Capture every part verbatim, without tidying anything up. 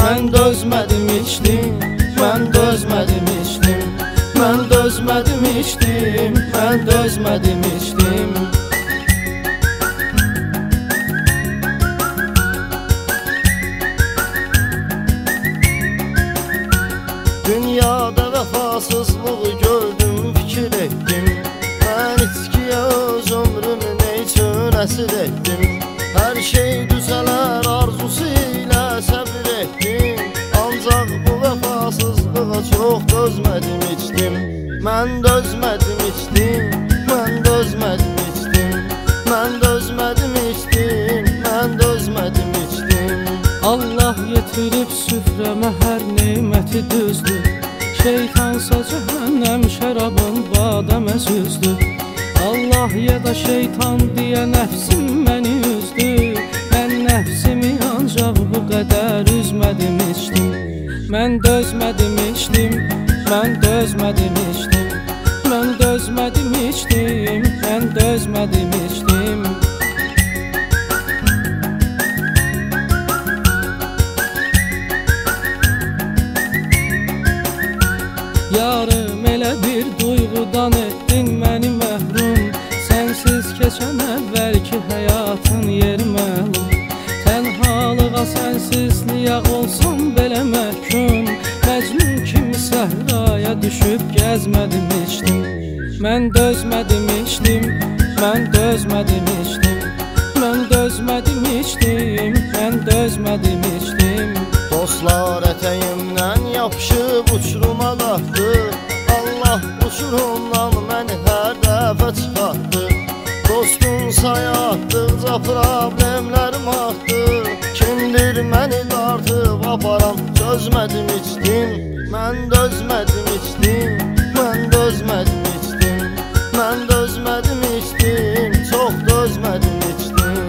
Mən dözmədim içdim, mən dözmədim içdim, mən dözmədim içdim, mən dözmədim içdim. Dünyada vəfasızlığı gördüm, fikir etdim. Mən içkiyə öz ömrümü nə üçün əsir etdim? Hər şey düzələr arzusu ilə səbir etdim. Ancaq bu vəfasızlığa çox dözmədim içdim. Mən dözmədim içdim, mən dözmədim içdim, mən dözmədim içdim, mən dözmədim içdim. Allah yetirib süfrəmə hər neyməti düzdür. Şeytansa cəhənnəm şərabın badəmə süzdür. Allah ya da şeytan deyə nəfsim məni üzdü. Mən nəfsimi ancaq bu qədər üzmədim içdim. Mən dözmədim içdim, mən dözmədim içdim, mən dözmədim içdim, mən dözmədim içdim. Yarım elə bir duyğudan etdin məni məhrum. Sənsiz keçən əvvəlki həyatın yeri məlum. Tənhalığa sənsizliyə olsam belə məhkum. Məcnun kimi səhraya düşüb gəzmədim içdim. Mən dözmədim içdim, mən dözmədim içdim, mən dözmədim içdim, mən dözmədim içdim. Dostlar ətəyimdən yapışıb uçuruma qalxdı. Allah uçurumdan məni hər dəfə çıxartdı. Dostum sayatdıqca problemlərim artdı. Kimdir məni dartıb aparan, dözmədim içdim. Mən dözmədim içdim, mən dözmədim içdim, mən dözmədim içdim, çox dözmədim içdim.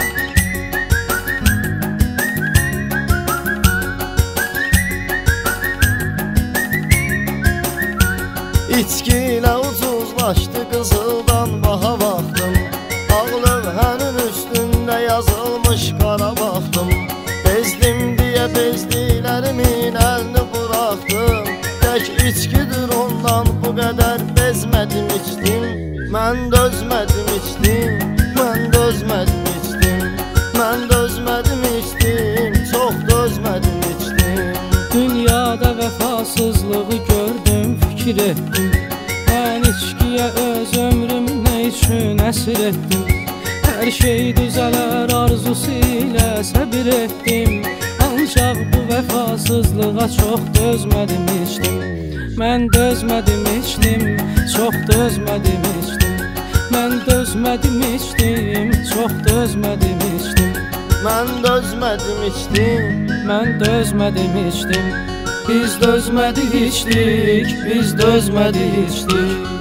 İçki ilə ucuzlaşdı, qızıldan baha baxdım. Ağ lövhənin üstündə yazılmış qara baxdım. Bezdim deyə bezdiklərimin əlini buraxdım. Tək içkidir ondan bu qədər bezmədim içdim. Mən dözmədim içdim, mən dözmədim içdim, mən dözmədim içdim, çox dözmədim içdim. Dünyada vəfasızlığı gördüm, fikir etdim. Mən içkiyə öz ömrümü nə üçün əsir etdim? Hər şey düzələr arzusu ilə səbir etdim. Ancaq bu vəfasızlığa çox dözmədim içdim. Mən dözmədim içdim, çox dözmədim içdim, mən dözmədim içdim, çox dözmədim içdim. Mən dözmədim içdim, mən dözmədim içdim. biz dözmədik içdik, biz dözmədik içdik.